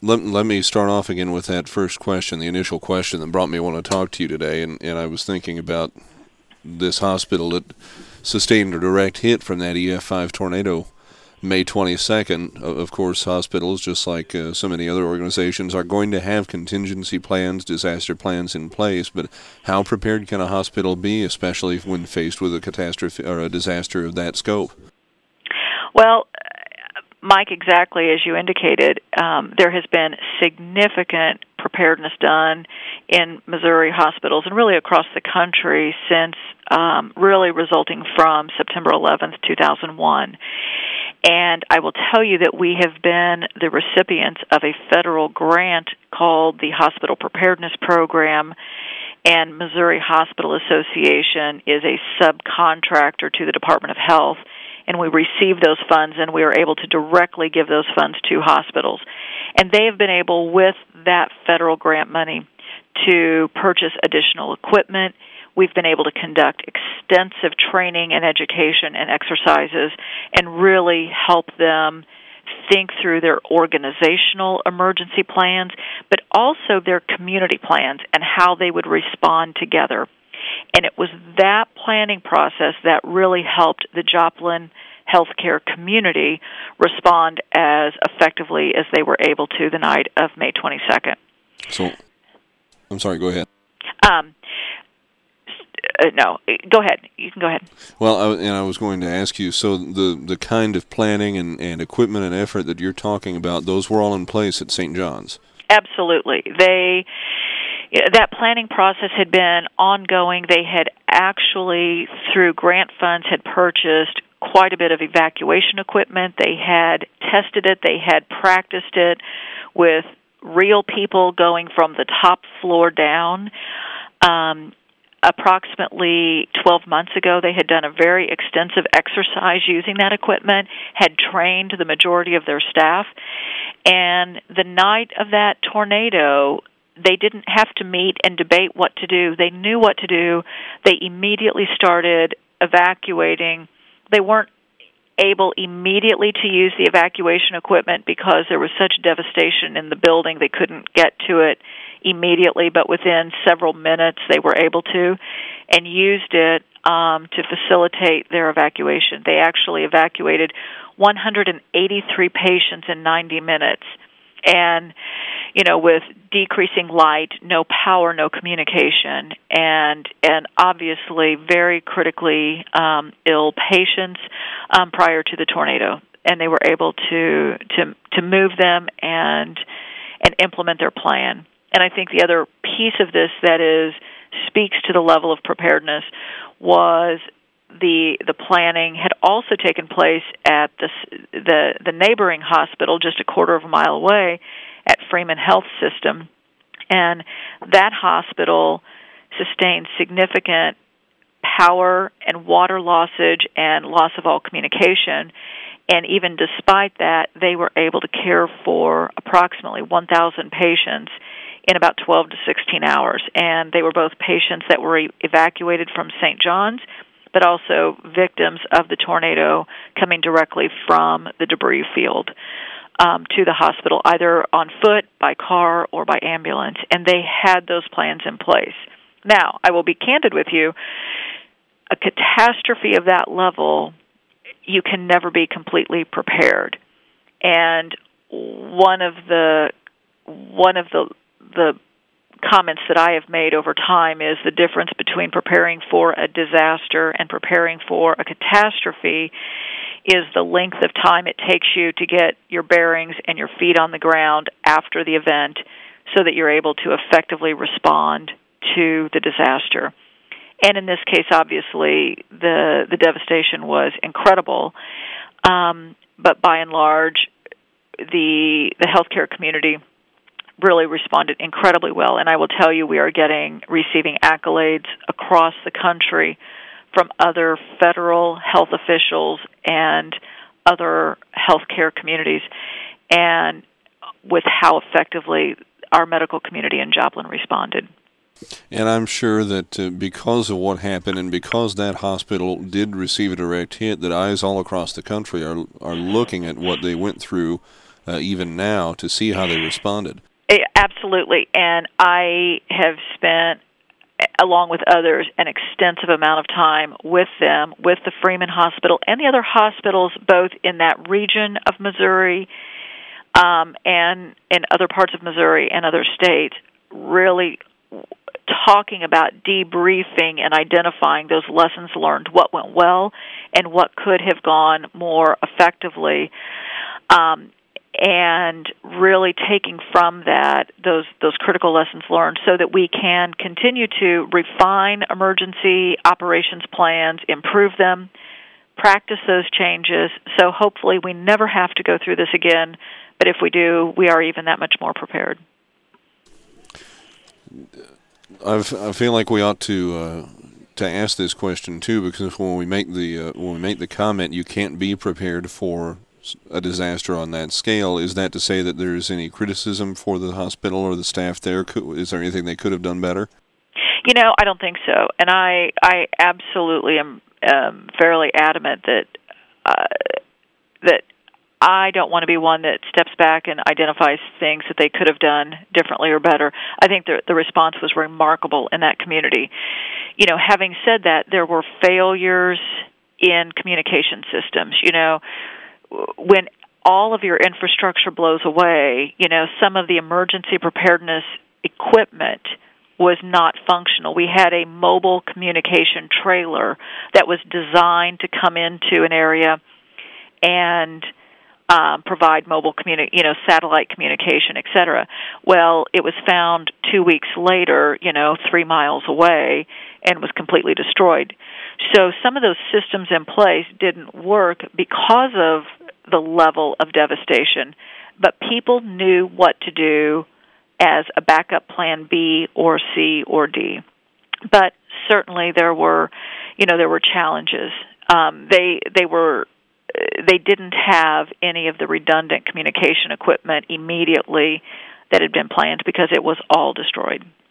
let me start off again with that first question, the initial question that brought me to want to talk to you today. And I was thinking about this hospital that sustained a direct hit from that EF5 tornado May 22nd. Of course, hospitals, just like so many other organizations, are going to have contingency plans, disaster plans in place. But how prepared can a hospital be, especially when faced with a catastrophe or a disaster of that scope? Well, Mike, exactly as you indicated, there has been significant preparedness done in Missouri hospitals and really across the country since really resulting from September 11th, 2001. And I will tell you that we have been the recipients of a federal grant called the Hospital Preparedness Program, and Missouri Hospital Association is a subcontractor to the Department of Health, and we receive those funds, and we are able to directly give those funds to hospitals. And they have been able, with that federal grant money, to purchase additional equipment. We've been able to conduct extensive training and education and exercises and really help them think through their organizational emergency plans, but also their community plans and how they would respond together. And it was that planning process that really helped the Joplin healthcare community respond as effectively as they were able to the night of May 22nd. So, I'm sorry, go ahead. No, go ahead. You can go ahead. Well, I was going to ask you, so the kind of planning and equipment and effort that you're talking about, those were all in place at St. John's? Absolutely. That planning process had been ongoing. They had actually, through grant funds, had purchased quite a bit of evacuation equipment. They had tested it. They had practiced it with real people going from the top floor down. Approximately 12 months ago, they had done a very extensive exercise using that equipment, had trained the majority of their staff, and the night of that tornado, they didn't have to meet and debate what to do. They knew what to do. They immediately started evacuating. They weren't able immediately to use the evacuation equipment because there was such devastation in the building. They couldn't get to it immediately, but within several minutes they were able to, and used it to facilitate their evacuation. They actually evacuated 183 patients in 90 minutes. And, with decreasing light, no power, no communication, and obviously very critically ill patients prior to the tornado. And they were able to move them and implement their plan. And I think the other piece of this that speaks to the level of preparedness was the planning had also taken place at the neighboring hospital just a quarter of a mile away at Freeman Health System, and that hospital sustained significant power and water lossage and loss of all communication. And even despite that, they were able to care for approximately 1,000 patients in about 12 to 16 hours. And they were both patients that were evacuated from St. John's, but also victims of the tornado coming directly from the debris field to the hospital, either on foot, by car, or by ambulance. And they had those plans in place. Now, I will be candid with you. A catastrophe of that level, you can never be completely prepared. And one of the comments that I have made over time is the difference between preparing for a disaster and preparing for a catastrophe is the length of time it takes you to get your bearings and your feet on the ground after the event so that you're able to effectively respond to the disaster. And in this case, obviously, the devastation was incredible, but by and large, the healthcare community really responded incredibly well. And I will tell you, we are receiving accolades across the country from other federal health officials and other healthcare communities, and with how effectively our medical community in Joplin responded. And I'm sure that because of what happened and because that hospital did receive a direct hit, that eyes all across the country are looking at what they went through even now, to see how they responded. Absolutely. And I have spent, along with others, an extensive amount of time with them, with the Freeman Hospital and the other hospitals, both in that region of Missouri and in other parts of Missouri and other states, really talking about debriefing and identifying those lessons learned, what went well and what could have gone more effectively, and really taking from that those critical lessons learned so that we can continue to refine emergency operations plans, improve them, practice those changes, so hopefully we never have to go through this again, but if we do, we are even that much more prepared. I feel like we ought to ask this question too, because when we make the comment, you can't be prepared for a disaster on that scale. Is that to say that there's any criticism for the hospital or the staff there? Is there anything they could have done better? I don't think so, and I absolutely am fairly adamant that I don't want to be one that steps back and identifies things that they could have done differently or better. I think the response was remarkable in that community. Having said that, there were failures in communication systems. When all of your infrastructure blows away, some of the emergency preparedness equipment was not functional. We had a mobile communication trailer that was designed to come into an area and provide mobile satellite communication, etc. Well, it was found 2 weeks later, 3 miles away, and was completely destroyed. So some of those systems in place didn't work because of the level of devastation, but people knew what to do as a backup plan B or C or D. But certainly there were challenges. They didn't have any of the redundant communication equipment immediately that had been planned because it was all destroyed.